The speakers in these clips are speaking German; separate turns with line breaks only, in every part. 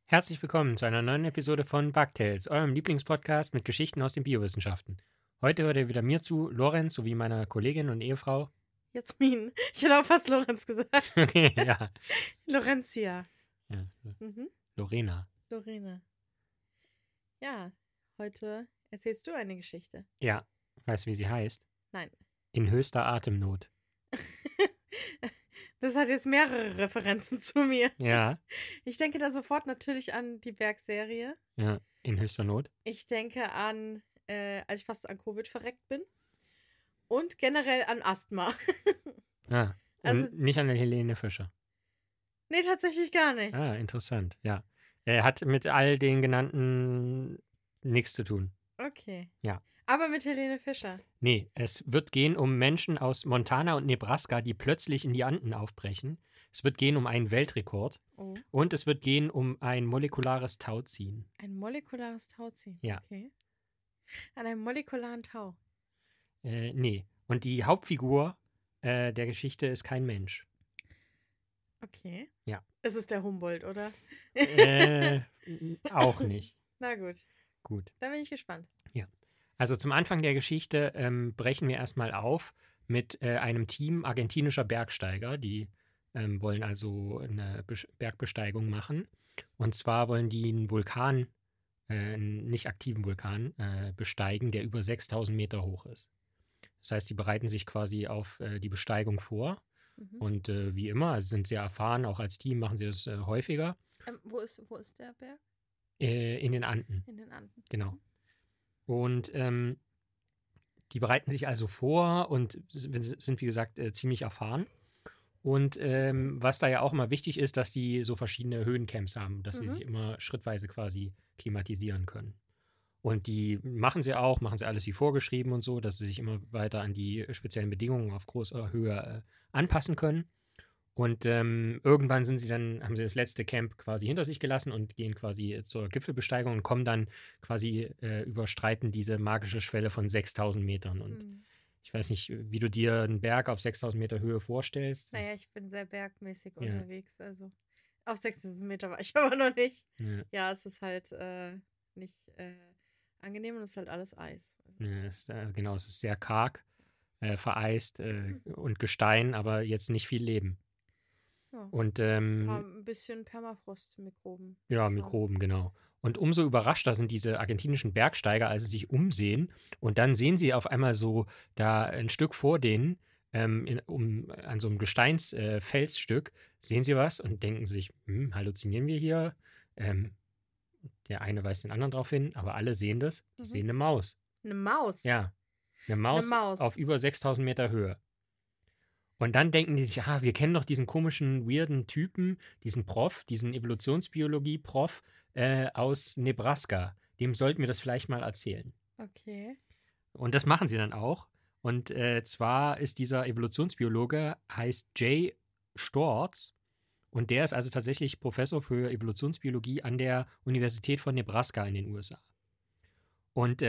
Herzlich willkommen zu einer neuen Episode von Bugtails, eurem Lieblingspodcast mit Geschichten aus den Biowissenschaften. Heute hört ihr wieder mir zu, Lorenz sowie meiner Kollegin und Ehefrau.
Jasmin. Ich hätte auch fast Lorenz gesagt.
Okay, ja.
Lorenzia.
Ja.
Mhm.
Lorena.
Lorena. Ja, heute erzählst du eine Geschichte.
Ja, weißt du, wie sie heißt?
Nein.
In höchster Atemnot.
Das hat jetzt mehrere Referenzen zu mir.
Ja,
Ich denke da sofort natürlich an die Bergserie.
ja, in höchster Not.
Ich denke an, als ich fast an Covid verreckt bin. Und generell an Asthma.
Ah,
Also-
und nicht an der Helene Fischer.
Nee, tatsächlich gar nicht.
Ah, interessant, ja. Er hat mit all den genannten nichts zu tun.
Okay.
Ja.
Aber mit Helene Fischer.
Nee, es wird gehen um Menschen aus Montana und Nebraska, die plötzlich in die Anden aufbrechen. Es wird gehen um einen Weltrekord.
Oh.
Und es wird gehen um ein molekulares Tauziehen.
Ein molekulares Tauziehen.
Ja.
Okay. An einem molekularen Tau.
Nee. Und die Hauptfigur der Geschichte ist kein Mensch.
Okay.
Ja.
Es ist der Humboldt, oder?
Auch nicht.
Na gut,
Gut.
da bin ich gespannt.
Also zum Anfang der Geschichte brechen wir erstmal auf mit einem Team argentinischer Bergsteiger, die wollen also eine Bergbesteigung machen. Und zwar wollen die einen Vulkan, einen nicht aktiven Vulkan, besteigen, der über 6000 Meter hoch ist. Das heißt, die bereiten sich quasi auf die Besteigung vor.
Mhm.
Und wie immer, also sind sehr erfahren, auch als Team machen sie das häufiger.
Wo ist der Berg?
In den Anden,
In den Anden.
genau. Und die bereiten sich also vor und sind, wie gesagt, ziemlich erfahren. Und was da ja auch immer wichtig ist, dass die so verschiedene Höhencamps haben, dass sie sich immer schrittweise quasi klimatisieren können. Und die machen sie alles wie vorgeschrieben und so, dass sie sich immer weiter an die speziellen Bedingungen auf großer Höhe anpassen können. Und irgendwann haben sie das letzte Camp quasi hinter sich gelassen und gehen quasi zur Gipfelbesteigung und kommen dann quasi, überstreiten diese magische Schwelle von 6000 Metern. Und ich weiß nicht, wie du dir einen Berg auf 6000 Meter Höhe vorstellst.
Naja, ich bin sehr bergmäßig
Ja.
unterwegs. Also auf 6000 Meter war ich aber noch nicht.
Ja,
Ja, es ist halt nicht angenehm und es ist halt alles Eis. Also,
genau, es ist sehr karg, vereist und Gestein, aber jetzt nicht viel Leben.
ja,
Und
ein bisschen Permafrost-Mikroben.
ja,
Schauen.
Mikroben, genau. Und umso überraschter sind diese argentinischen Bergsteiger, als sie sich umsehen. Und dann sehen sie auf einmal so da ein Stück vor denen, an so einem Gesteinsfelsstück, sehen sie was und denken sich, halluzinieren wir hier? Der eine weist den anderen darauf hin, aber alle sehen das. Die sehen eine Maus.
Eine Maus?
Ja, eine Maus auf über 6000 Meter Höhe. Und dann denken die sich, wir kennen doch diesen komischen, weirden Typen, diesen Prof, diesen Evolutionsbiologie-Prof aus Nebraska. Dem sollten wir das vielleicht mal erzählen.
Okay.
Und das machen sie dann auch. Und zwar ist dieser Evolutionsbiologe, heißt Jay Storz. Und der ist also tatsächlich Professor für Evolutionsbiologie an der Universität von Nebraska in den USA. Und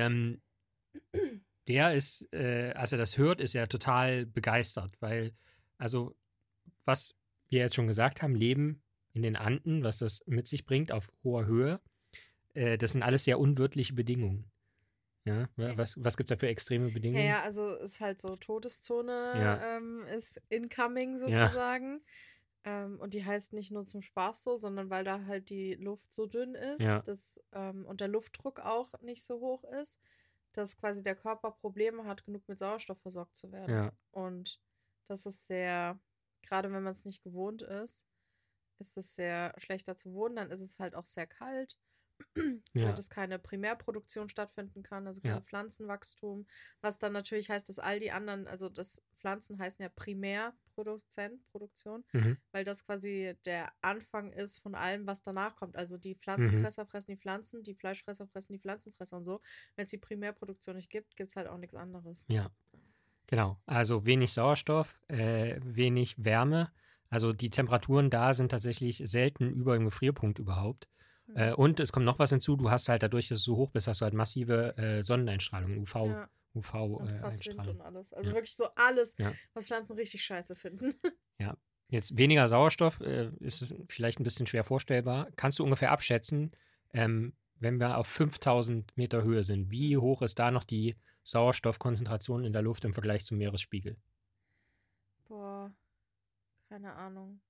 der ist, als er das hört, ist er total begeistert, weil, also, was wir jetzt schon gesagt haben, Leben in den Anden, was das mit sich bringt auf hoher Höhe, das sind alles sehr unwirtliche Bedingungen. Ja, was gibt es da für extreme Bedingungen?
Ja, also ist halt so Todeszone
Ja.
ist incoming
Ja.
sozusagen. Und die heißt nicht nur zum Spaß so, sondern weil da halt die Luft so dünn ist
Ja.
Und der Luftdruck auch nicht so hoch ist, dass quasi der Körper Probleme hat, genug mit Sauerstoff versorgt zu werden.
Ja.
Und das ist sehr, gerade wenn man es nicht gewohnt ist es sehr schlechter zu wohnen. Dann ist es halt auch sehr kalt,
Ja.
wo das keine Primärproduktion stattfinden kann, also kein
Ja.
Pflanzenwachstum. Was dann natürlich heißt, dass all die anderen, also das Pflanzen heißen ja Produktion, weil das quasi der Anfang ist von allem, was danach kommt. Also die Pflanzenfresser fressen die Pflanzen, die Fleischfresser fressen die Pflanzenfresser und so. Wenn es die Primärproduktion nicht gibt, gibt es halt auch nichts anderes.
Ja, genau. Also wenig Sauerstoff, wenig Wärme. Also die Temperaturen da sind tatsächlich selten über dem Gefrierpunkt überhaupt. Und es kommt noch was hinzu, du hast halt dadurch, dass es so hoch bist, hast du halt massive Sonneneinstrahlung,
Ja. Und krass Wind
UV-Einstrahlung.
und alles. Also
Ja.
wirklich so alles,
Ja.
was Pflanzen richtig scheiße finden.
Ja. Jetzt weniger Sauerstoff, ist es vielleicht ein bisschen schwer vorstellbar. Kannst du ungefähr abschätzen, wenn wir auf 5000 Meter Höhe sind, wie hoch ist da noch die Sauerstoffkonzentration in der Luft im Vergleich zum Meeresspiegel?
Boah, keine Ahnung.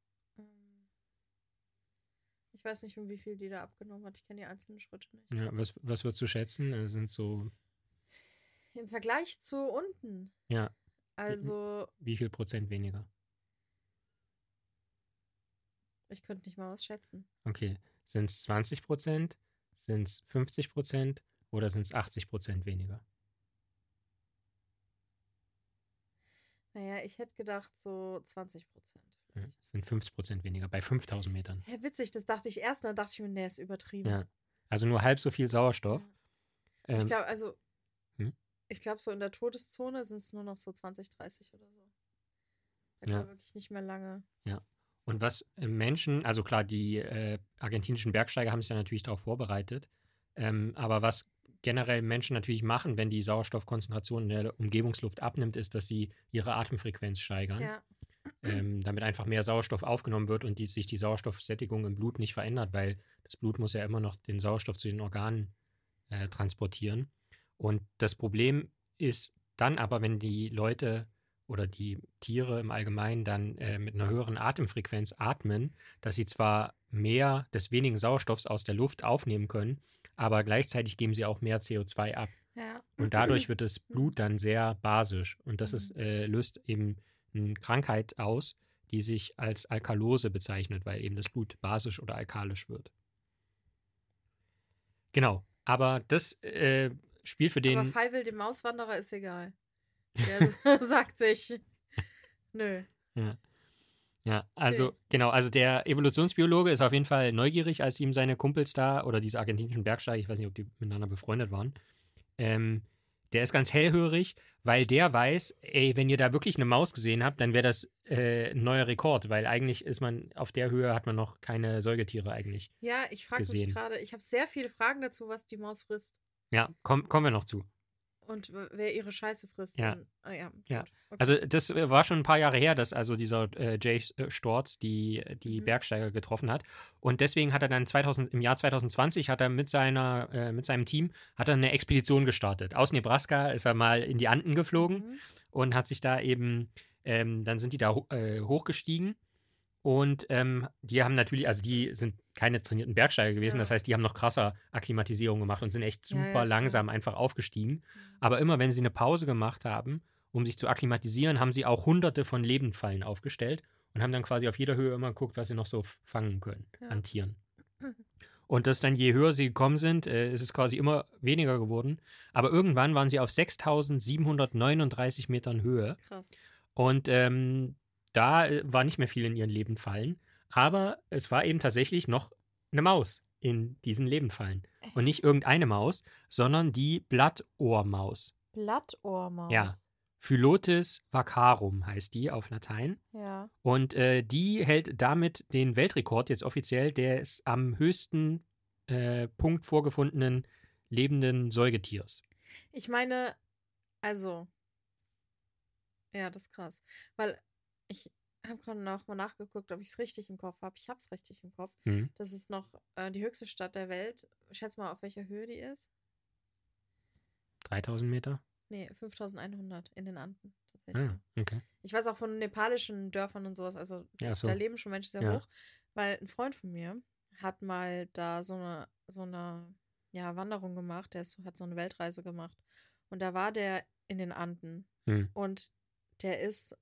Ich weiß nicht, um wie viel die da abgenommen hat. Ich kenne die einzelnen Schritte nicht.
Ja, was würdest du schätzen? Sind so,
Im Vergleich zu unten.
ja,
Also,
wie viel Prozent weniger?
ich könnte nicht mal was schätzen.
Okay, sind es 20%, sind es 50% oder sind es 80% weniger?
Naja, ich hätte gedacht so 20%.
Ja, es sind 50% weniger bei 5000 Metern.
Ja, witzig, das dachte ich erst, dann dachte ich mir, nee, ist übertrieben.
Ja, also nur halb so viel Sauerstoff.
Ja. Ich glaube, also,
Hm?
ich glaube, so in der Todeszone sind es nur noch so 20, 30 oder so. Da kann
Ja.
man wirklich nicht mehr lange.
Ja. Und was Menschen, also klar, die argentinischen Bergsteiger haben sich da natürlich darauf vorbereitet, aber was generell Menschen natürlich machen, wenn die Sauerstoffkonzentration in der Umgebungsluft abnimmt, ist, dass sie ihre Atemfrequenz steigern,
Ja.
damit einfach mehr Sauerstoff aufgenommen wird und sich die Sauerstoffsättigung im Blut nicht verändert, weil das Blut muss ja immer noch den Sauerstoff zu den Organen transportieren. Und das Problem ist dann aber, wenn die Leute oder die Tiere im Allgemeinen dann mit einer höheren Atemfrequenz atmen, dass sie zwar mehr des wenigen Sauerstoffs aus der Luft aufnehmen können, aber gleichzeitig geben sie auch mehr CO2 ab.
Ja.
Und dadurch wird das Blut dann sehr basisch. Und das ist, löst eben eine Krankheit aus, die sich als Alkalose bezeichnet, weil eben das Blut basisch oder alkalisch wird. Genau, aber das spielt für den...
Aber Feivel, dem Mauswanderer, ist egal. Der sagt sich, nö.
Ja, also
Okay.
genau, also der Evolutionsbiologe ist auf jeden Fall neugierig, als ihm seine Kumpels da oder diese argentinischen Bergsteiger, ich weiß nicht, ob die miteinander befreundet waren, der ist ganz hellhörig, weil der weiß, ey, wenn ihr da wirklich eine Maus gesehen habt, dann wäre das ein neuer Rekord, weil eigentlich ist man, auf der Höhe hat man noch keine Säugetiere eigentlich.
Ja, ich frage mich
gesehen.
gerade, ich habe sehr viele Fragen dazu, was die Maus frisst.
Ja, kommen wir noch zu.
Und wer ihre Scheiße frisst.
Ja.
Und, ja, gut.
Ja.
Okay.
Also das war schon ein paar Jahre her, dass also dieser Jay Storz die Bergsteiger getroffen hat. Und deswegen hat er dann im Jahr 2020 hat er mit seinem Team hat er eine Expedition gestartet. Aus Nebraska ist er mal in die Anden geflogen und hat sich da eben, dann sind die da hochgestiegen. Und die haben natürlich, also die sind keine trainierten Bergsteiger gewesen, das heißt, die haben noch krasser Akklimatisierung gemacht und sind echt super langsam einfach aufgestiegen. Aber immer wenn sie eine Pause gemacht haben, um sich zu akklimatisieren, haben sie auch hunderte von Lebendfallen aufgestellt und haben dann quasi auf jeder Höhe immer geguckt, was sie noch so fangen können an Tieren. Und das dann, je höher sie gekommen sind, ist es quasi immer weniger geworden. Aber irgendwann waren sie auf 6.739 Metern Höhe.
Krass.
Und da war nicht mehr viel in ihren Lebendfallen. Aber es war eben tatsächlich noch eine Maus in diesen Lebendfallen. Und nicht irgendeine Maus, sondern die Blattohrmaus.
Blattohrmaus?
Ja. Phyllotis vacarum heißt die auf Latein.
Ja.
Und die hält damit den Weltrekord jetzt offiziell des am höchsten Punkt vorgefundenen lebenden Säugetiers.
Ich meine, also, ja, das ist krass. Weil ich habe gerade noch mal nachgeguckt, ob ich es richtig im Kopf habe. Ich habe es richtig im Kopf. Das ist noch die höchste Stadt der Welt. Schätz mal, auf welcher Höhe die ist.
3000 Meter?
Nee, 5100 in den Anden tatsächlich.
Okay.
Ich weiß auch von nepalischen Dörfern und sowas, also da leben schon Menschen sehr hoch, weil ein Freund von mir hat mal da so eine Wanderung gemacht, hat so eine Weltreise gemacht und da war der in den Anden und der ist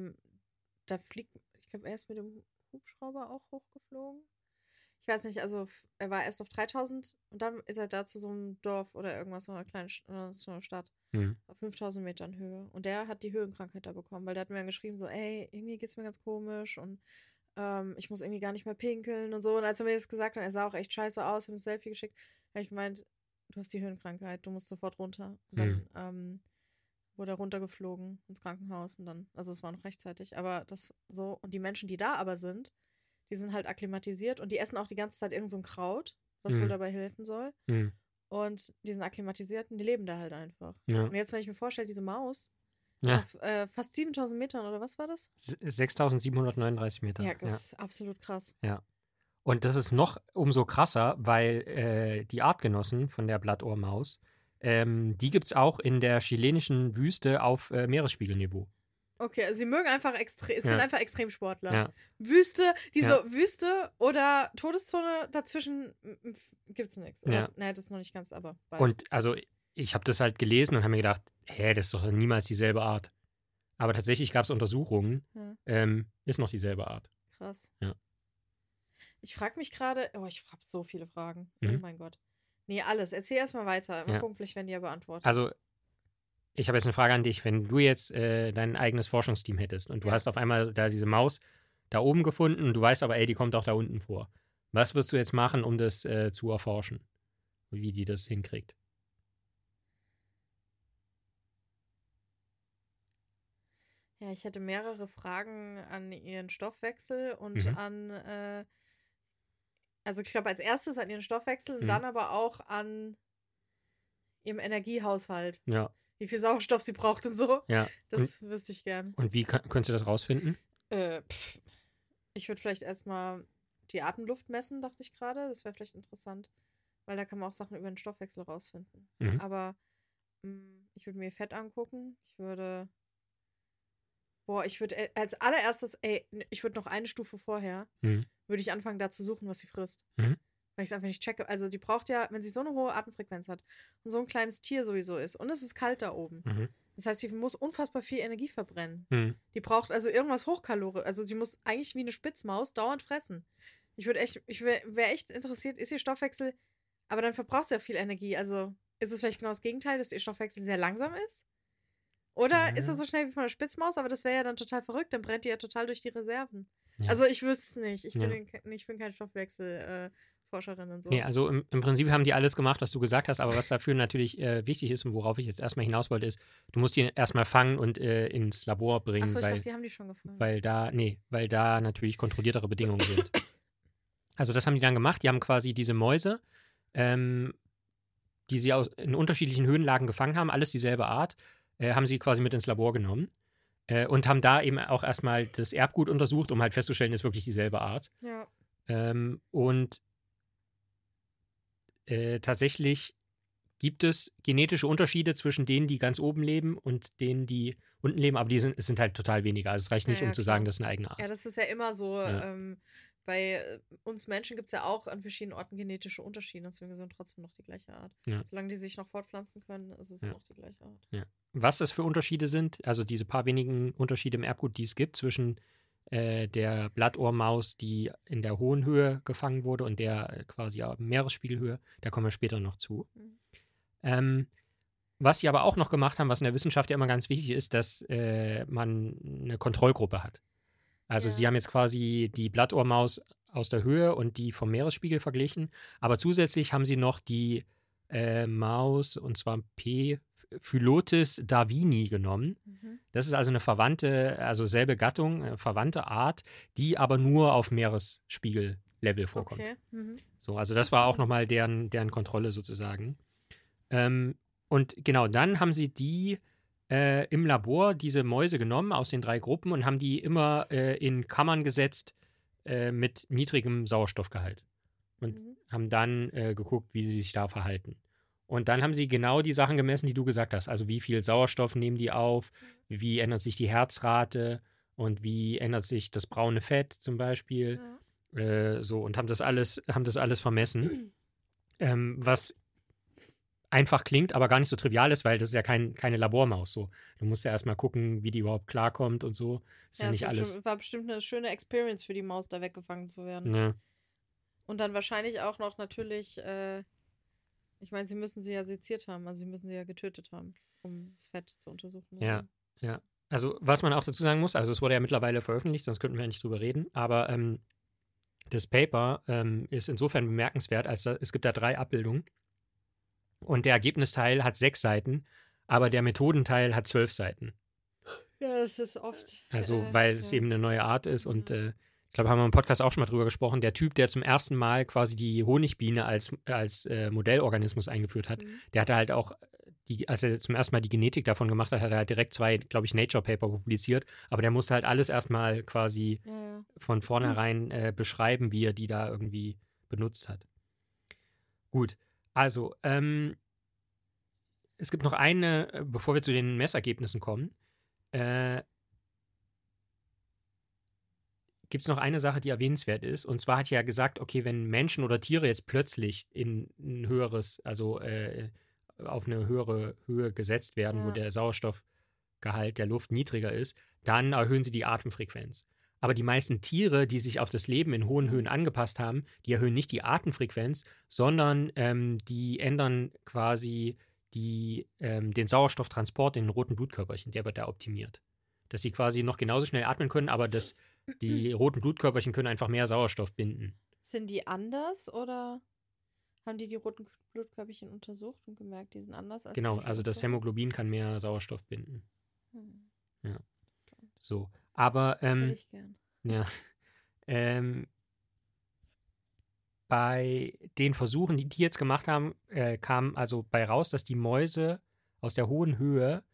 ich glaube, er ist mit dem Hubschrauber auch hochgeflogen. Ich weiß nicht, also er war erst auf 3000 und dann ist er da zu so einem Dorf oder irgendwas, so einer kleinen so einer Stadt auf 5000 Metern Höhe. Und der hat die Höhenkrankheit da bekommen, weil der hat mir dann geschrieben, so, ey, irgendwie geht's mir ganz komisch und ich muss irgendwie gar nicht mehr pinkeln und so. Und als er mir das gesagt hat, er sah auch echt scheiße aus, hat mir ein Selfie geschickt, habe ich gemeint, du hast die Höhenkrankheit, du musst sofort runter. Und dann wurde er runtergeflogen ins Krankenhaus und dann, also es war noch rechtzeitig, aber das so, und die Menschen, die da aber sind, die sind halt akklimatisiert und die essen auch die ganze Zeit irgend so ein Kraut, was wohl dabei helfen soll. Und die sind akklimatisiert und die leben da halt einfach. Ja. Und jetzt, wenn ich mir vorstelle, diese Maus,
Ja.
Also fast 7.000 Metern, oder was war das?
6.739 Meter.
Ja, das ist absolut krass.
Ja. Und das ist noch umso krasser, weil die Artgenossen von der Blattohrmaus, die gibt es auch in der chilenischen Wüste auf Meeresspiegelniveau.
Okay, also sie mögen einfach sind einfach Extremsportler.
Ja.
Wüste, Wüste oder Todeszone, dazwischen gibt's nichts.
Ja.
Naja, das ist noch nicht ganz, aber bald.
Und also ich habe das halt gelesen und habe mir gedacht, das ist doch niemals dieselbe Art. Aber tatsächlich gab es Untersuchungen, ist noch dieselbe Art.
Krass.
Ja.
Ich frage mich gerade, ich habe so viele Fragen. Oh mein Gott. Nee, alles. Erzähl erstmal weiter. Mal gucken, vielleicht werden die ja beantwortet.
Also, ich habe jetzt eine Frage an dich. Wenn du jetzt dein eigenes Forschungsteam hättest und du hast auf einmal da diese Maus da oben gefunden und du weißt aber, die kommt auch da unten vor. Was wirst du jetzt machen, um das zu erforschen? Wie die das hinkriegt?
Ja, ich hätte mehrere Fragen an ihren Stoffwechsel und an, also ich glaube als erstes an ihren Stoffwechsel und dann aber auch an ihrem Energiehaushalt.
Ja.
Wie viel Sauerstoff sie braucht und so.
Ja.
Das wüsste ich gern.
Und wie könntest du das rausfinden?
Ich würde vielleicht erstmal die Atemluft messen, dachte ich gerade. Das wäre vielleicht interessant. Weil da kann man auch Sachen über den Stoffwechsel rausfinden. Aber ich würde mir Fett angucken. Ich würde als allererstes, ich würde noch eine Stufe vorher, würde ich anfangen, da zu suchen, was sie frisst. Weil ich es einfach nicht checke. Also die braucht ja, wenn sie so eine hohe Atemfrequenz hat und so ein kleines Tier sowieso ist und es ist kalt da oben. Das heißt, sie muss unfassbar viel Energie verbrennen. Die braucht also irgendwas Hochkalorisch. Also sie muss eigentlich wie eine Spitzmaus dauernd fressen. Ich wäre echt interessiert, ist ihr Stoffwechsel, aber dann verbraucht sie ja viel Energie. Also ist es vielleicht genau das Gegenteil, dass ihr Stoffwechsel sehr langsam ist? Oder ist er so schnell wie von der Spitzmaus? Aber das wäre ja dann total verrückt. Dann brennt die ja total durch die Reserven. Ja. Also ich wüsste es nicht. Ich bin kein Stoffwechselforscherin und so.
Nee, also im Prinzip haben die alles gemacht, was du gesagt hast. Aber was dafür natürlich wichtig ist und worauf ich jetzt erstmal hinaus wollte, ist, du musst die erstmal fangen und ins Labor bringen.
Achso, ich dachte, die haben die schon gefangen.
Weil da natürlich kontrolliertere Bedingungen sind. Also das haben die dann gemacht. Die haben quasi diese Mäuse, die sie in unterschiedlichen Höhenlagen gefangen haben, alles dieselbe Art, haben sie quasi mit ins Labor genommen und haben da eben auch erstmal das Erbgut untersucht, um halt festzustellen, ist wirklich dieselbe Art.
Ja.
Und tatsächlich gibt es genetische Unterschiede zwischen denen, die ganz oben leben und denen, die unten leben, aber es sind halt total weniger. Also es reicht nicht, um zu sagen, das ist eine eigene Art.
Ja, das ist ja immer so. Ja. Bei uns Menschen gibt es ja auch an verschiedenen Orten genetische Unterschiede, deswegen sind trotzdem noch die gleiche Art. Ja. Solange die sich noch fortpflanzen können, ist es noch die gleiche Art.
Ja. Was das für Unterschiede sind, also diese paar wenigen Unterschiede im Erbgut, die es gibt zwischen der Blattohrmaus, die in der hohen Höhe gefangen wurde und der quasi auf Meeresspiegelhöhe, da kommen wir später noch zu. Was sie aber auch noch gemacht haben, was in der Wissenschaft ja immer ganz wichtig ist, dass man eine Kontrollgruppe hat. Also sie haben jetzt quasi die Blattohrmaus aus der Höhe und die vom Meeresspiegel verglichen, aber zusätzlich haben sie noch die Maus, und zwar P. Phyllotis darwini genommen. Das ist also eine verwandte, also selbe Gattung, verwandte Art, die aber nur auf Meeresspiegellevel vorkommt. Okay. So, also das war auch nochmal deren Kontrolle sozusagen. Und genau, dann haben sie die im Labor diese Mäuse genommen aus den 3 Gruppen und haben die immer in Kammern gesetzt mit niedrigem Sauerstoffgehalt und haben dann geguckt, wie sie sich da verhalten. Und dann haben sie genau die Sachen gemessen, die du gesagt hast. Also wie viel Sauerstoff nehmen die auf, wie ändert sich die Herzrate und wie ändert sich das braune Fett zum Beispiel. So, und haben das alles vermessen. Was einfach klingt, aber gar nicht so trivial ist, weil das ist ja keine Labormaus. So. Du musst ja erstmal gucken, wie die überhaupt klarkommt und so. Ist ja nicht alles.
War bestimmt eine schöne Experience für die Maus, da weggefangen zu werden.
Ja.
Und dann wahrscheinlich auch noch natürlich, ich meine, sie müssen sie ja seziert haben, also sie müssen sie ja getötet haben, um das Fett zu untersuchen.
Ja. Also was man auch dazu sagen muss, also es wurde ja mittlerweile veröffentlicht, sonst könnten wir ja nicht drüber reden, aber das Paper ist insofern bemerkenswert, als es gibt da 3 Abbildungen. Und der Ergebnisteil hat 6 Seiten, aber der Methodenteil hat 12 Seiten.
Ja, das ist oft.
Also, weil es eben eine neue Art ist. Und ich glaube, haben wir im Podcast auch schon mal drüber gesprochen. Der Typ, der zum ersten Mal quasi die Honigbiene als Modellorganismus eingeführt hat, der hatte halt auch als er zum ersten Mal die Genetik davon gemacht hat, hat er halt direkt 2, glaube ich, Nature-Paper publiziert. Aber der musste halt alles erstmal quasi von vornherein beschreiben, wie er die da irgendwie benutzt hat. Gut, also es gibt noch eine, bevor wir zu den Messergebnissen kommen, gibt es noch eine Sache, die erwähnenswert ist. Und zwar hat er ja gesagt, okay, wenn Menschen oder Tiere jetzt plötzlich in ein höheres, also auf eine höhere Höhe gesetzt werden, wo der Sauerstoffgehalt der Luft niedriger ist, dann erhöhen sie die Atemfrequenz. Aber die meisten Tiere, die sich auf das Leben in hohen Höhen angepasst haben, die erhöhen nicht die Atemfrequenz, sondern die ändern quasi den Sauerstofftransport in den roten Blutkörperchen. Der wird da optimiert. Dass sie quasi noch genauso schnell atmen können, aber die roten Blutkörperchen können einfach mehr Sauerstoff binden.
Sind die anders oder haben die roten Blutkörperchen untersucht und gemerkt, die sind anders als
Genau, also das Hämoglobin kann mehr Sauerstoff binden. Ja. So, aber
das hätte ich gern.
Ja. Bei den Versuchen, die jetzt gemacht haben, kam also bei raus, dass die Mäuse aus der hohen Höhe,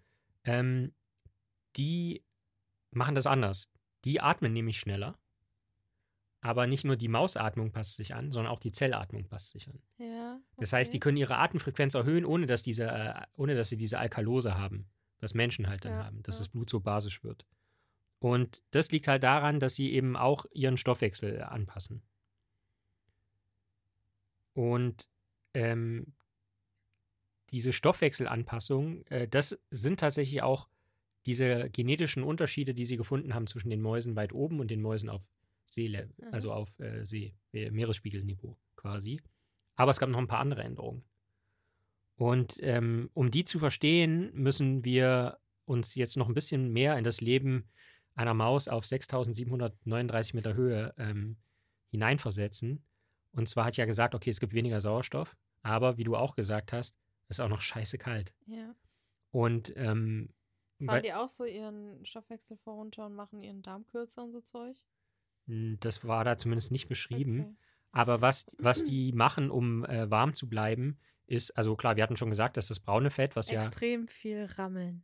die machen das anders. Die atmen nämlich schneller. Aber nicht nur die Mausatmung passt sich an, sondern auch die Zellatmung passt sich an.
Ja, okay.
Das heißt, die können ihre Atemfrequenz erhöhen, ohne dass sie diese Alkalose haben, was Menschen halt dann haben, dass das Blut so basisch wird. Und das liegt halt daran, dass sie eben auch ihren Stoffwechsel anpassen. Und diese Stoffwechselanpassung, das sind tatsächlich auch diese genetischen Unterschiede, die sie gefunden haben zwischen den Mäusen weit oben und den Mäusen auf Seelevel, also auf Meeresspiegelniveau quasi. Aber es gab noch ein paar andere Änderungen. Und um die zu verstehen, müssen wir uns jetzt noch ein bisschen mehr in das Leben einer Maus auf 6.739 Meter Höhe hineinversetzen. Und zwar hat ja gesagt, okay, es gibt weniger Sauerstoff, aber wie du auch gesagt hast, ist auch noch scheiße kalt.
Ja.
Und
fahren die auch so ihren Stoffwechsel vor runter und machen ihren Darm kürzer und so Zeug?
Das war da zumindest nicht beschrieben. Okay. Aber was die machen, um warm zu bleiben, ist, also klar, wir hatten schon gesagt, dass das braune Fett, was
extrem viel rammeln.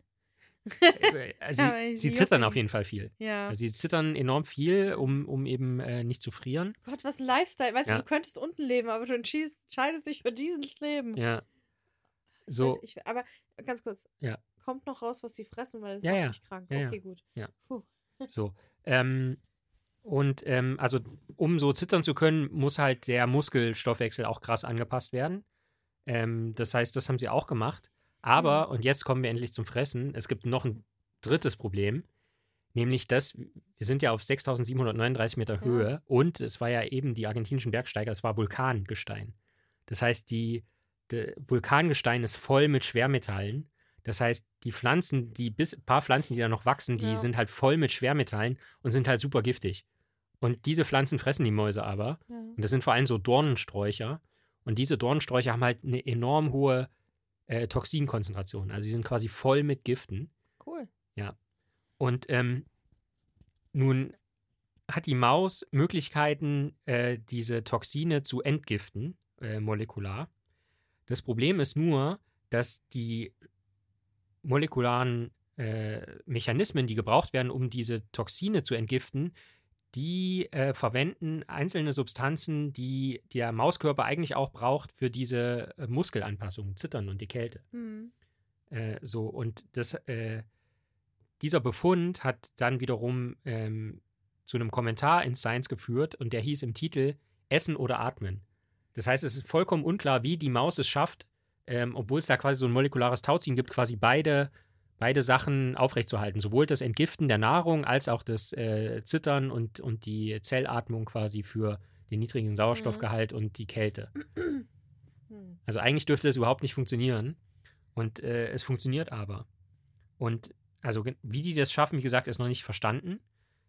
Sie zittern auf jeden Fall viel.
Ja.
Also sie zittern enorm viel, um eben nicht zu frieren.
Gott, was ein Lifestyle. Weißt du, du könntest unten leben, aber du entscheidest dich für dieses Leben.
Ja. So.
Aber ganz kurz.
Ja.
Kommt noch raus, was sie fressen, weil das macht mich krank.
Ja,
okay, gut.
Ja. So. Also um so zittern zu können, muss halt der Muskelstoffwechsel auch krass angepasst werden. Das heißt, das haben sie auch gemacht. Aber, und jetzt kommen wir endlich zum Fressen, es gibt noch ein drittes Problem, nämlich wir sind ja auf 6.739 Meter Höhe und es war ja eben die argentinischen Bergsteiger, es war Vulkangestein. Das heißt, Vulkangestein ist voll mit Schwermetallen. Das heißt, die Pflanzen, paar Pflanzen, die da noch wachsen, die sind halt voll mit Schwermetallen und sind halt super giftig. Und diese Pflanzen fressen die Mäuse aber. Ja. Und das sind vor allem so Dornensträucher. Und diese Dornensträucher haben halt eine enorm hohe Toxinkonzentration. Also sie sind quasi voll mit Giften.
Cool.
Ja. Und nun hat die Maus Möglichkeiten, diese Toxine zu entgiften, molekular. Das Problem ist nur, dass die molekularen Mechanismen, die gebraucht werden, um diese Toxine zu entgiften, die verwenden einzelne Substanzen, die der Mauskörper eigentlich auch braucht für diese Muskelanpassung, Zittern und die Kälte. Und dieser Befund hat dann wiederum zu einem Kommentar in Science geführt und der hieß im Titel Essen oder Atmen. Das heißt, es ist vollkommen unklar, wie die Maus es schafft, obwohl es da quasi so ein molekulares Tauziehen gibt, quasi beide Sachen aufrechtzuerhalten. Sowohl das Entgiften der Nahrung als auch das Zittern und die Zellatmung quasi für den niedrigen Sauerstoffgehalt und die Kälte. Also eigentlich dürfte das überhaupt nicht funktionieren. Und es funktioniert aber. Und also wie die das schaffen, wie gesagt, ist noch nicht verstanden.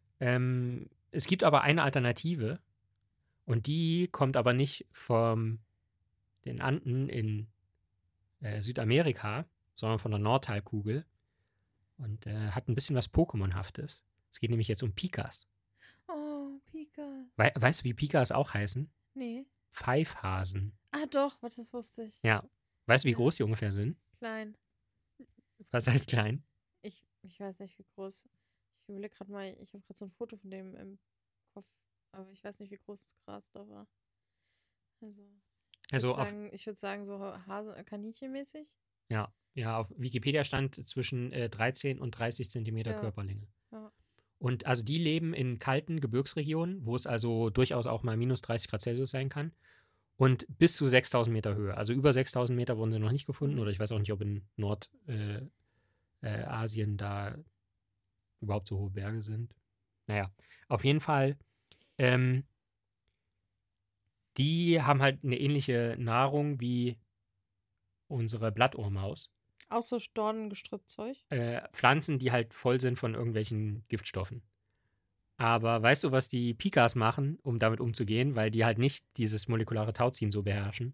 Es gibt aber eine Alternative. Und die kommt aber nicht von den Anden in Südamerika, sondern von der Nordhalbkugel. Und hat ein bisschen was Pokémon-haftes. Es geht nämlich jetzt um Pikas.
Oh, Pikas.
Weißt du, wie Pikas auch heißen?
Nee.
Pfeifhasen.
Ah, doch, das wusste ich.
Ja. Weißt du, wie groß die ungefähr sind?
Klein.
Was heißt klein?
Ich weiß nicht, wie groß. Ich überlege gerade mal, ich habe gerade so ein Foto von dem im Kopf, aber ich weiß nicht, wie groß das Gras da war.
Also
ich würde sagen, so Kaninchenmäßig.
Ja, auf Wikipedia stand zwischen 13 und 30 Zentimeter
Ja.
Körperlänge.
Ja.
Und also die leben in kalten Gebirgsregionen, wo es also durchaus auch mal minus 30 Grad Celsius sein kann. Und bis zu 6.000 Meter Höhe. Also über 6.000 Meter wurden sie noch nicht gefunden. Oder ich weiß auch nicht, ob in Nordasien da überhaupt so hohe Berge sind. Naja, auf jeden Fall, die haben halt eine ähnliche Nahrung wie unsere Blattohrmaus.
Auch so Dornengestrüppzeug?
Pflanzen, die halt voll sind von irgendwelchen Giftstoffen. Aber weißt du, was die Pikas machen, um damit umzugehen, weil die halt nicht dieses molekulare Tauziehen so beherrschen?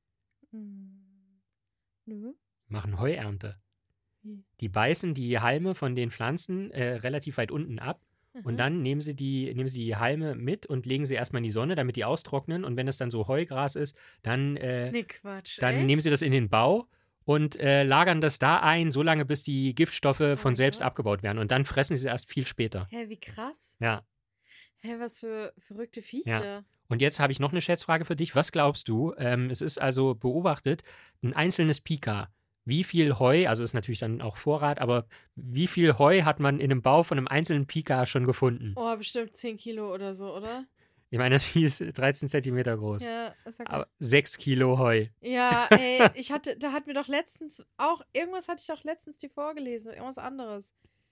Nö.
Machen Heuernte.
Wie?
Die beißen die Halme von den Pflanzen relativ weit unten ab und dann nehmen sie die Halme mit und legen sie erstmal in die Sonne, damit die austrocknen. Und wenn es dann so Heugras ist, dann
Quatsch.
dann
echt?
nehmen sie das in den Bau und lagern das da ein, so lange, bis die Giftstoffe von
mein
selbst
Gott.
abgebaut werden. Und dann fressen sie es erst viel später.
Hä, wie krass.
Ja.
Hä, was für verrückte Viecher.
Ja. Und jetzt habe ich noch eine Schätzfrage für dich. Was glaubst du? Es ist also beobachtet, ein einzelnes Pika. Wie viel Heu, also ist natürlich dann auch Vorrat, aber wie viel Heu hat man in einem Bau von einem einzelnen Pika schon gefunden?
Oh, bestimmt 10 Kilo oder so, oder?
Ich meine, das Vieh ist 13 Zentimeter groß.
Ja, ist okay.
Aber 6 Kilo Heu.
Ja, ey, da hat mir doch letztens auch, irgendwas hatte ich doch letztens dir vorgelesen, irgendwas anderes.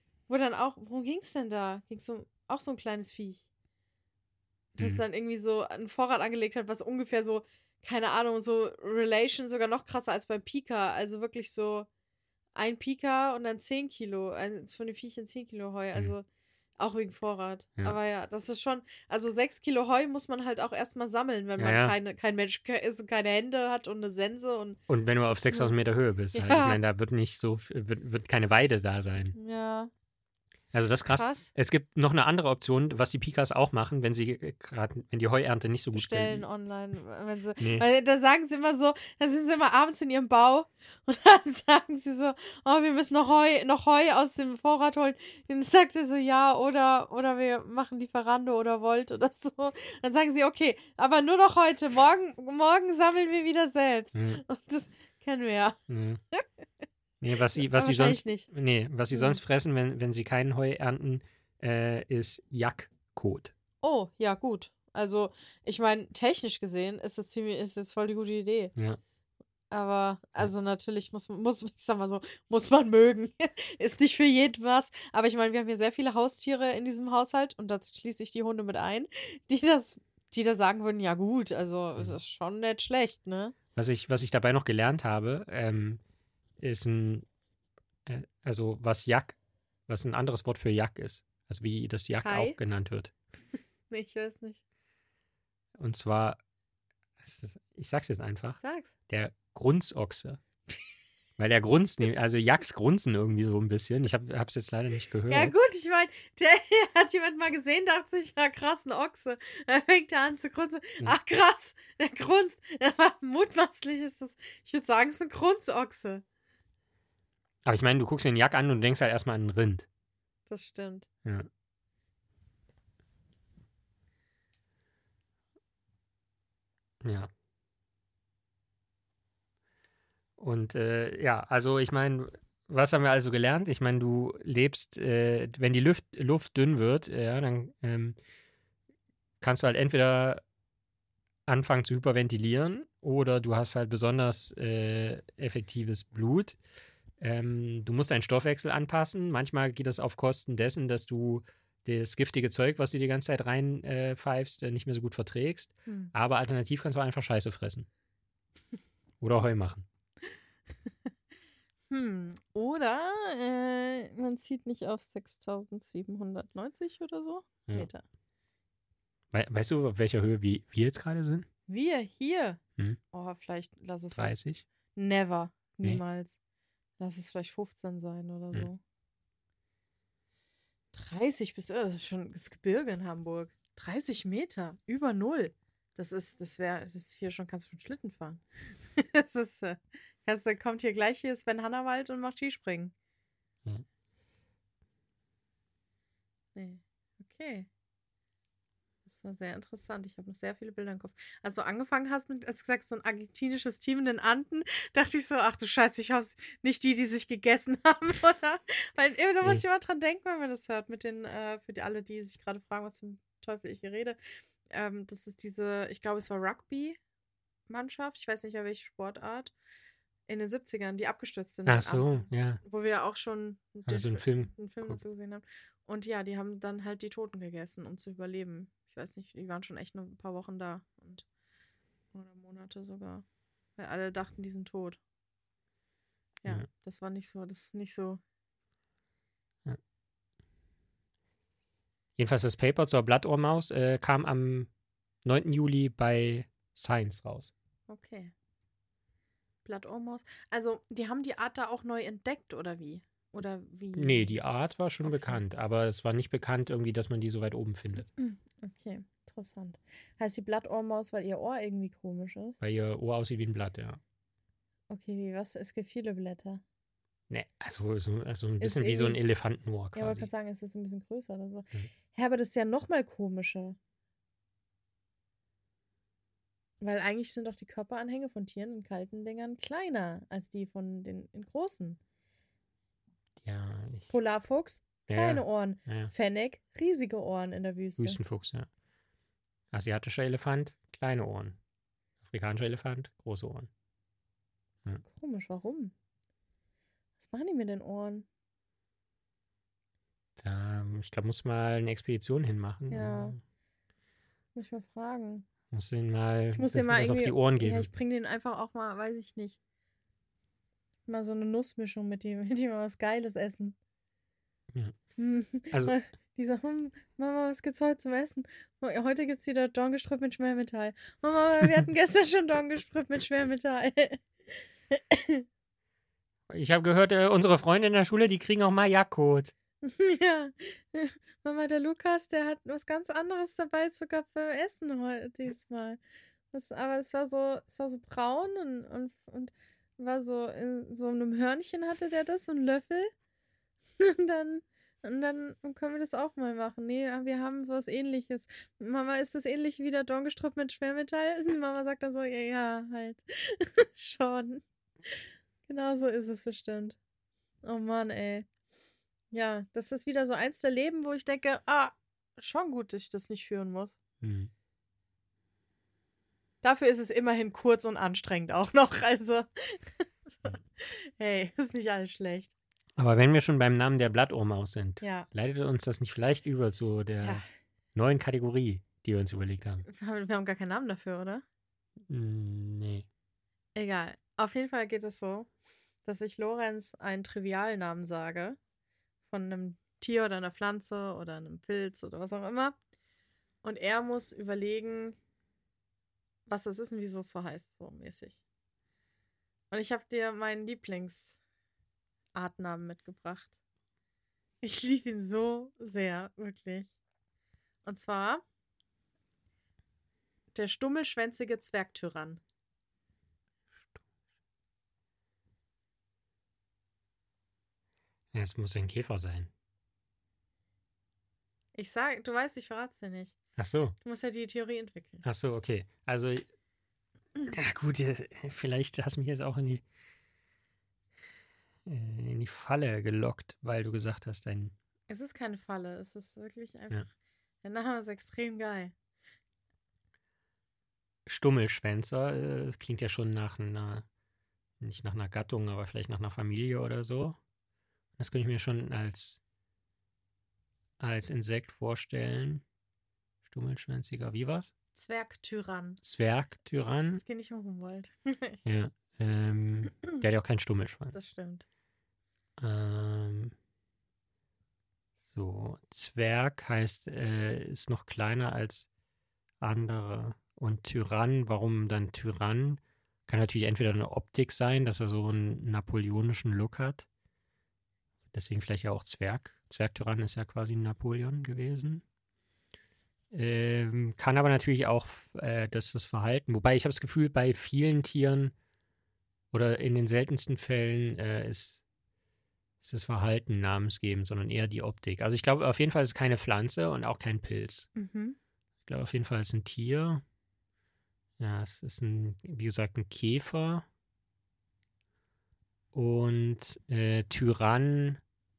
Worum ging's denn da? Ging's auch so ein kleines Viech. Das dann irgendwie so einen Vorrat angelegt hat, was ungefähr so, keine Ahnung, so Relation sogar noch krasser als beim Pika. Also wirklich so ein Pika und dann 10 Kilo. Also von den Viechern 10 Kilo Heu. Also auch wegen Vorrat.
Ja.
Aber ja, das ist schon, also 6 Kilo Heu muss man halt auch erstmal sammeln, wenn man kein Mensch ist, keine Hände hat und eine Sense. Und
wenn du auf 6.000 Meter Höhe bist. Halt. Ich meine, da wird nicht so, wird keine Weide da sein.
Ja.
Also das ist krass. Es gibt noch eine andere Option, was die Pikas auch machen, wenn die Heuernte nicht so gut
bestellen online, wenn sie,
Nee.
weil da sagen sie immer so, dann sind sie immer abends in ihrem Bau und dann sagen sie so, oh, wir müssen noch Heu aus dem Vorrat holen. Dann sagt er so, ja, oder wir machen Lieferando oder Volt oder so. Dann sagen sie, okay, aber nur noch heute, morgen sammeln wir wieder selbst. Und das kennen wir ja.
Nee, was sie sonst fressen, wenn sie keinen Heu ernten, ist Jackkot.
Oh, ja, gut. Also, ich meine, technisch gesehen ist es voll die gute Idee.
Ja.
Aber, also natürlich ich sag mal so, muss man mögen. Ist nicht für jeden was. Aber ich meine, wir haben hier sehr viele Haustiere in diesem Haushalt und dazu schließe ich die Hunde mit ein, die da sagen würden, ja gut, also es ist schon nicht schlecht, ne?
Was ich dabei noch gelernt habe, ist was ein anderes Wort für Jack ist. Also wie das Jack auch genannt wird.
Nee, ich weiß nicht.
Und zwar, ich sag's jetzt einfach.
Sag's.
Der Grunzochse. Weil der grunzt, also Jacks grunzen irgendwie so ein bisschen. Ich hab's jetzt leider nicht gehört.
Ja gut, ich meine, der hat jemand mal gesehen, dachte sich, ja krass, ein Ochse. Dann fängt er an zu grunzen. Ach krass, der grunzt. Mutmaßlich ist das, ich würde sagen, es ist ein Grunzochse.
Aber ich meine, du guckst den Jack an und denkst halt erstmal an ein Rind.
Das stimmt.
Ja. Ja. Und also ich meine, was haben wir also gelernt? Ich meine, du lebst, wenn die Luft dünn wird, dann kannst du halt entweder anfangen zu hyperventilieren oder du hast halt besonders effektives Blut. Du musst deinen Stoffwechsel anpassen. Manchmal geht das auf Kosten dessen, dass du das giftige Zeug, was du die ganze Zeit reinpfeifst, nicht mehr so gut verträgst. Aber alternativ kannst du einfach Scheiße fressen. Oder Heu machen.
Oder man zieht nicht auf 6.790 oder so Meter.
Weißt du, auf welcher Höhe wir jetzt gerade sind?
Wir hier? Oh, vielleicht lass es
30?
Never. Niemals. Nee. Lass es vielleicht 15 sein oder so. 30 das ist schon das Gebirge in Hamburg. 30 Meter, über 0. Das ist hier schon, kannst du schon Schlitten fahren. Das ist, kommt hier gleich hier Sven Hannawald und macht Skispringen.
Ja.
Nee. Okay. Das war sehr interessant. Ich habe noch sehr viele Bilder im Kopf. Als du angefangen hast mit, als du gesagt hast, so ein argentinisches Team in den Anden, dachte ich so, ach du Scheiße, ich hoffe nicht die sich gegessen haben, oder? Weil da muss ich immer dran denken, wenn man das hört, mit den, für alle, die sich gerade fragen, was zum Teufel ich hier rede. Das ist diese, ich glaube, es war Rugby-Mannschaft, ich weiß nicht mehr welche Sportart, in den 70ern, die abgestürzt sind.
Ach so, ja.
Wo wir auch schon
einen Film
dazu gesehen haben. Und ja, die haben dann halt die Toten gegessen, um zu überleben. Ich weiß nicht, die waren schon echt nur ein paar Wochen da. Oder Monate sogar. Weil alle dachten, die sind tot. Ja, das war nicht so, das ist nicht so.
Ja. Jedenfalls das Paper zur Blattohrmaus kam am 9. Juli bei Science raus.
Okay. Blattohrmaus. Also, die haben die Art da auch neu entdeckt, oder wie? Oder wie?
Nee, die Art war schon bekannt, aber es war nicht bekannt irgendwie, dass man die so weit oben findet.
Okay, interessant. Heißt die Blattohrmaus, weil ihr Ohr irgendwie komisch ist?
Weil ihr Ohr aussieht wie ein Blatt, ja.
Okay, was? Es gibt viele Blätter.
Nee, also ein bisschen wie so ein Elefantenohr quasi.
Ja, aber ich kann sagen, es ist ein bisschen größer oder so. Ja, aber das ist ja noch mal komischer. Weil eigentlich sind doch die Körperanhänge von Tieren in kalten Dingern kleiner als die von den in großen.
Ja,
Polarfuchs, kleine Ohren.
Ja.
Fennec, riesige Ohren in der Wüste.
Wüstenfuchs, ja. Asiatischer Elefant, kleine Ohren. Afrikanischer Elefant, große Ohren. Ja.
Komisch, warum? Was machen die mit den Ohren?
Ich glaube, muss mal eine Expedition hinmachen.
Ja. Muss ich mal fragen.
Muss den mal,
ich muss den mal
was auf die Ohren geben.
Ja, ich bringe den einfach auch mal, weiß ich nicht. Mal so eine Nussmischung mit dem mal was Geiles essen.
Ja. Also,
die sagen, Mama, was gibt's heute zum Essen? Heute gibt's wieder Dorngestrüpp mit Schwermetall. Mama, wir hatten gestern schon Dorngestrüpp mit Schwermetall.
Ich habe gehört, unsere Freunde in der Schule, die kriegen auch Mayakkot.
Ja, Mama, der Lukas, der hat was ganz anderes dabei, sogar beim Essen heute diesmal. Aber es war so braun und war so in so einem Hörnchen hatte der das, so einen Löffel. Und dann können wir das auch mal machen. Nee, wir haben sowas Ähnliches. Mama, ist das ähnlich wie der Dorngestrüpp mit Schwermetall? Mama sagt dann so, ja, halt. Schon. Genau so ist es bestimmt. Oh Mann, ey. Ja, das ist wieder so eins der Leben, wo ich denke, schon gut, dass ich das nicht führen muss. Dafür ist es immerhin kurz und anstrengend auch noch. Also, hey, ist nicht alles schlecht.
Aber wenn wir schon beim Namen der Blattohrmaus sind,
ja.
leitet uns das nicht vielleicht über zu der neuen Kategorie, die wir uns überlegt haben?
Wir haben gar keinen Namen dafür, oder?
Nee.
Egal. Auf jeden Fall geht es so, dass ich Lorenz einen Trivialnamen sage. Von einem Tier oder einer Pflanze oder einem Pilz oder was auch immer. Und er muss überlegen, was das ist und wieso es so heißt, so mäßig. Und ich habe dir meinen Lieblingsartnamen mitgebracht. Ich liebe ihn so sehr, wirklich. Und zwar der stummelschwänzige Zwergtyrann.
Ja, es muss ein Käfer sein.
Ich sag, du weißt, ich verrat's dir nicht.
Ach so.
Du musst ja die Theorie entwickeln.
Ach so, okay. Also, ja gut, vielleicht hast du mich jetzt auch in die Falle gelockt, weil du gesagt hast,
Es ist keine Falle, es ist wirklich einfach. Ja. Der Name ist extrem geil.
Stummelschwänzer, das klingt ja schon nicht nach einer Gattung, aber vielleicht nach einer Familie oder so. Das könnte ich mir schon als Insekt vorstellen. Stummelschwänziger, wie war's?
Zwergtyrann.
Zwergtyrann?
Das geht nicht um Humboldt.
Ja. Der hat ja auch keinen Stummelschwanz.
Das stimmt.
So, Zwerg heißt, ist noch kleiner als andere. Und Tyrann, warum dann Tyrann? Kann natürlich entweder eine Optik sein, dass er so einen napoleonischen Look hat. Deswegen vielleicht ja auch Zwerg. Zwergtyrann ist ja quasi ein Napoleon gewesen. Kann aber natürlich auch das Verhalten. Wobei ich habe das Gefühl, bei vielen Tieren oder in den seltensten Fällen ist ist das Verhalten namensgebend, sondern eher die Optik. Also ich glaube auf jeden Fall ist es keine Pflanze und auch kein Pilz. Ich glaube auf jeden Fall ist es ein Tier. Ja, es ist wie gesagt, ein Käfer. Und Tyrann.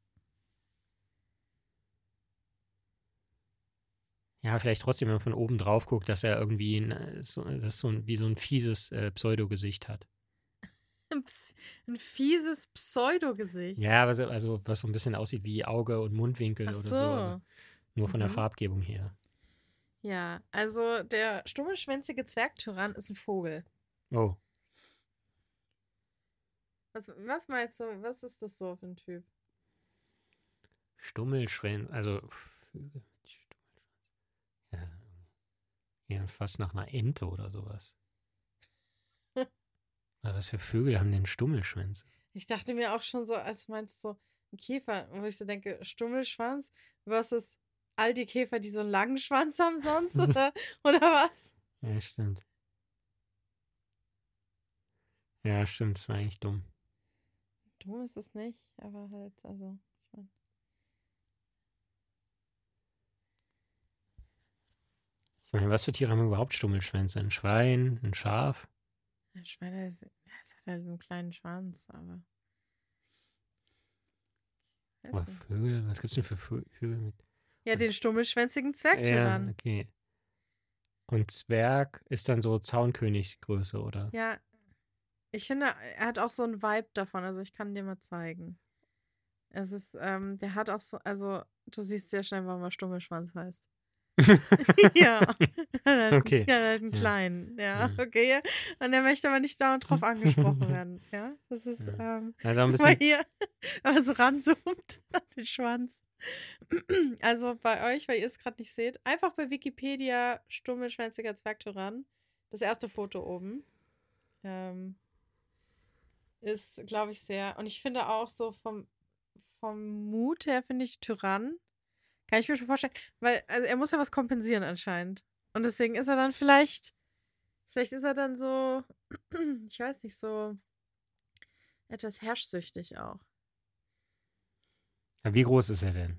Ja, vielleicht trotzdem, wenn man von oben drauf guckt, dass er irgendwie wie so ein fieses Pseudogesicht hat.
Ein fieses Pseudogesicht.
Ja, also was so ein bisschen aussieht wie Auge und Mundwinkel
Ach
oder
so.
so, aber nur von der Farbgebung her.
Ja, also der stummelschwänzige Zwergtyrann ist ein Vogel.
Oh.
Was meinst du, was ist das so für ein Typ?
Stummelschwänze, also Vögel mit Stummelschwanz. Ja, fast nach einer Ente oder sowas. Was für Vögel haben denn Stummelschwänze?
Ich dachte mir auch schon so, als meinst du so ein Käfer, wo ich so denke, Stummelschwanz versus all die Käfer, die so einen langen Schwanz haben sonst, oder was?
Ja, stimmt. Ja, stimmt, das war eigentlich dumm.
Dumm ist es nicht, aber halt, also,
Ich meine, was für Tiere haben überhaupt Stummelschwänze? Ein Schwein, ein Schaf?
ein Schwein es hat halt einen kleinen Schwanz, aber.
Oder Vögel? Was gibt's denn für Vögel mit?
Ja, den stummelschwänzigen
Ja,
Zwergtyrann.
okay. Und Zwerg ist dann so Zaunkönig-Größe, oder?
Ja, ich finde, er hat auch so einen Vibe davon, also ich kann dir mal zeigen. Es ist, der hat auch so, also du siehst sehr schnell, warum er Stummelschwanz heißt. Ja.
Okay.
Ja, einen kleinen, ja, okay. Und er möchte aber nicht dauernd drauf angesprochen werden, ja. Das ist,
Also ein bisschen.
weil hier, also ranzoomt an den Schwanz. Also bei euch, weil ihr es gerade nicht seht, einfach bei Wikipedia stummelschwänziger Zwergtyrann. Das erste Foto oben. Ist, glaube ich, sehr. Und ich finde auch so vom Mut her, finde ich Tyrann. Kann ich mir schon vorstellen. Weil also er muss ja was kompensieren anscheinend. Und deswegen ist er dann vielleicht ist er dann so, ich weiß nicht, so etwas herrschsüchtig auch.
Wie groß ist er denn?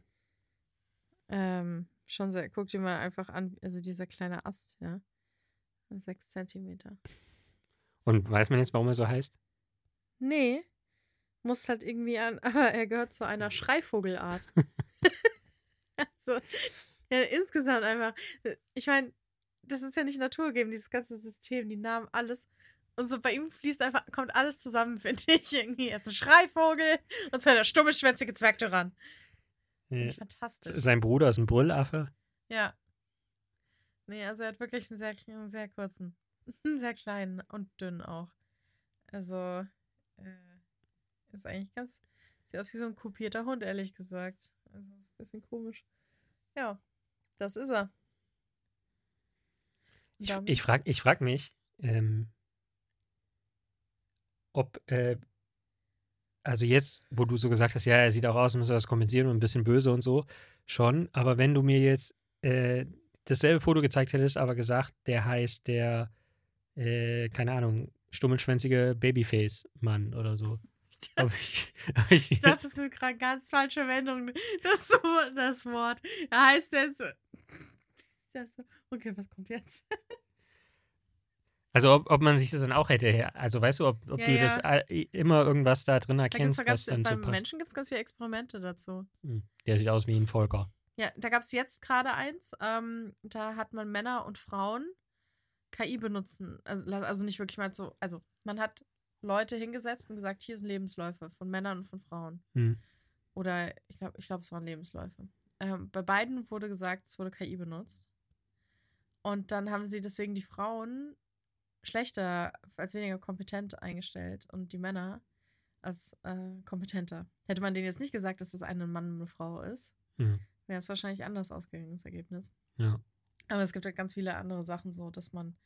Schon sehr, guck dir mal einfach an, also dieser kleine Ast, ja. 6 Zentimeter.
Und weiß man jetzt, warum er so heißt?
Nee, muss halt irgendwie an, aber er gehört zu einer Schreivogelart. Also, ja, insgesamt einfach. Ich meine, das ist ja nicht naturgegeben, dieses ganze System, die Namen, alles. Und so bei ihm fließt einfach, kommt alles zusammen, finde ich. Irgendwie. Er ist ein Schreivogel und zwar der stummelschwänzige Zwergtyrann. Finde ich fantastisch.
Sein Bruder ist ein Brüllaffe.
Ja. Nee, also er hat wirklich einen sehr kurzen, sehr kleinen und dünn auch. Also, ist eigentlich ganz, sieht aus wie so ein kopierter Hund, ehrlich gesagt. Also, ist ein bisschen komisch. Ja, das ist er.
Ich frag mich, ob, also jetzt, wo du so gesagt hast, ja, er sieht auch aus, muss er das kompensieren und ein bisschen böse und so, schon. Aber wenn du mir jetzt dasselbe Foto gezeigt hättest, aber gesagt, der heißt der, keine Ahnung, stummelschwänzige Babyface-Mann oder so.
Ich dachte, das ist eine ganz falsche Wendung. Das Wort. Da heißt jetzt. Okay, was kommt jetzt?
Also ob man sich das dann auch hätte, also weißt du, ob du das immer irgendwas da drin erkennst, was dann so passt.
Bei Menschen gibt es ganz viele Experimente dazu.
Der sieht aus wie ein Volker.
Ja, da gab es jetzt gerade eins, da hat man Männer und Frauen KI benutzen, also nicht wirklich mal so, also man hat Leute hingesetzt und gesagt, hier sind Lebensläufe von Männern und von Frauen. Oder ich glaube, es waren Lebensläufe. Bei beiden wurde gesagt, es wurde KI benutzt. Und dann haben sie deswegen die Frauen schlechter, als weniger kompetent eingestellt und die Männer als kompetenter. Hätte man denen jetzt nicht gesagt, dass das ein Mann und eine Frau ist, wäre es wahrscheinlich anders ausgegangen, das Ergebnis.
Ja.
Aber es gibt ja ganz viele andere Sachen so, dass man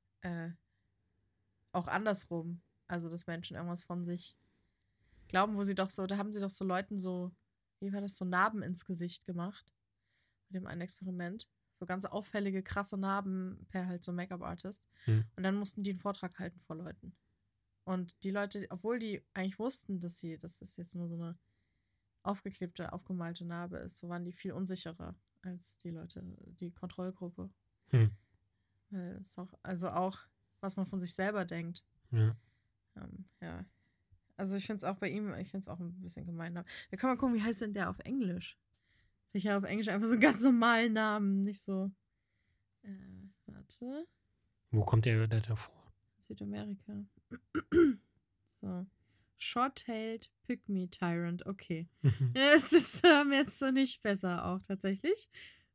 auch andersrum, also dass Menschen irgendwas von sich glauben, da haben sie doch so Leuten so, wie war das, so Narben ins Gesicht gemacht. Bei dem einen Experiment. So ganz auffällige, krasse Narben per halt so Make-up-Artist. Und dann mussten die einen Vortrag halten vor Leuten. Und die Leute, obwohl die eigentlich wussten, dass das ist jetzt nur so eine aufgeklebte, aufgemalte Narbe ist, so waren die viel unsicherer als die Leute, die Kontrollgruppe. Weil es auch, was man von sich selber denkt.
Ja.
Ja. Also ich finde es auch bei ihm, ich finde es auch ein bisschen gemein. Wir können mal gucken, wie heißt denn der auf Englisch? Ich habe auf Englisch einfach so einen ganz normalen Namen, nicht so. Warte.
Wo kommt der vor?
Südamerika. So. Short-tailed Pygmy Tyrant, okay. Es ist jetzt nicht besser auch tatsächlich.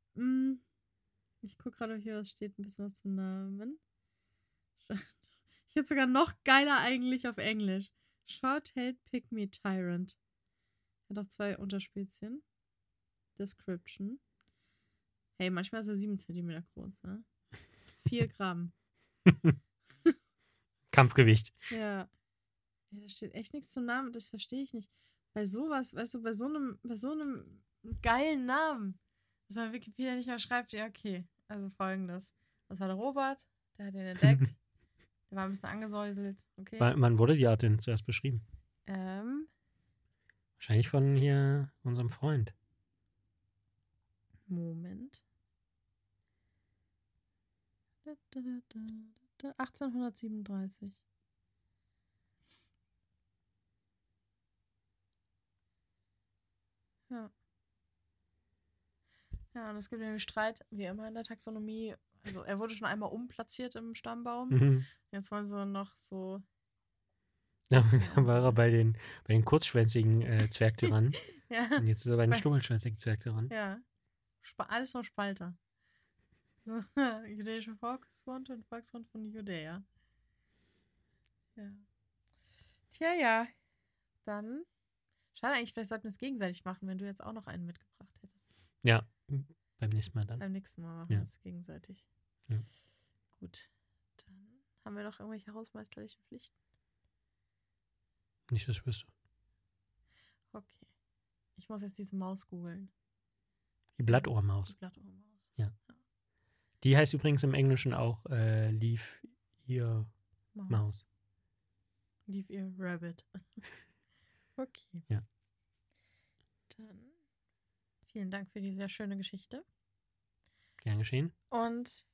Ich gucke gerade, ob hier was steht, ein bisschen was zum Namen. Ich hätte sogar noch geiler eigentlich auf Englisch. Short-tailed Pygmy Tyrant. Hat auch 2 Unterspezien. Description. Hey, manchmal ist er 7 Zentimeter groß, ne? 4 Gramm.
Kampfgewicht.
Ja. Da steht echt nichts zum Namen, das verstehe ich nicht. Bei sowas, weißt du, bei so einem geilen Namen, dass man Wikipedia nicht mehr schreibt, ja, okay. Also folgendes. Das war der Robert, der hat den entdeckt. Der war ein bisschen angesäuselt, okay.
Wann wurde die Art denn zuerst beschrieben? Wahrscheinlich von hier unserem Freund.
Moment. 1837. Ja. Ja, und es gibt nämlich Streit, wie immer in der Taxonomie. Also er wurde schon einmal umplatziert im Stammbaum. Jetzt wollen sie noch so.
Ja, dann war er bei den kurzschwänzigen Zwergtyrannen.
Ja.
Und jetzt ist er bei den stummelschwänzigen Zwergtyrannen.
Ja. Alles nur Spalter. So, jüdische Volksfront und Volksfront von Judäa. Ja. Tja, ja. Dann. Schade eigentlich, vielleicht sollten wir es gegenseitig machen, wenn du jetzt auch noch einen mitgebracht hättest.
Ja, beim nächsten Mal dann.
Beim nächsten Mal machen wir es gegenseitig.
Ja.
Gut. Dann haben wir noch irgendwelche hausmeisterlichen Pflichten.
Nicht, das wüsste.
Okay. Ich muss jetzt diese Maus googeln.
Die Blattohrmaus.
Die Blattohrmaus.
Ja. Die heißt übrigens im Englischen auch Leaf Ear Maus.
Leaf Ear Rabbit. Okay.
Ja.
Dann vielen Dank für die sehr schöne Geschichte.
Gern geschehen.
Und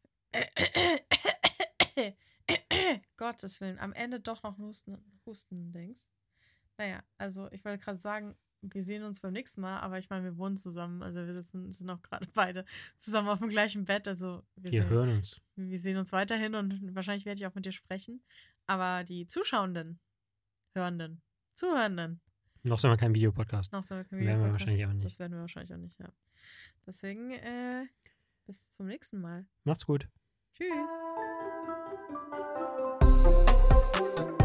Gottes Willen, am Ende doch noch Husten denkst. Naja, also ich wollte gerade sagen, wir sehen uns beim nächsten Mal, aber ich meine, wir wohnen zusammen, also wir sind auch gerade beide zusammen auf dem gleichen Bett, also
wir hören uns.
Wir sehen uns weiterhin und wahrscheinlich werde ich auch mit dir sprechen, aber die Zuschauenden, Zuhörenden.
Noch sind wir kein Videopodcast.
Werden
wir wahrscheinlich auch nicht.
Das werden wir wahrscheinlich auch nicht, ja. Deswegen, bis zum nächsten Mal.
Macht's gut.
Tschüss.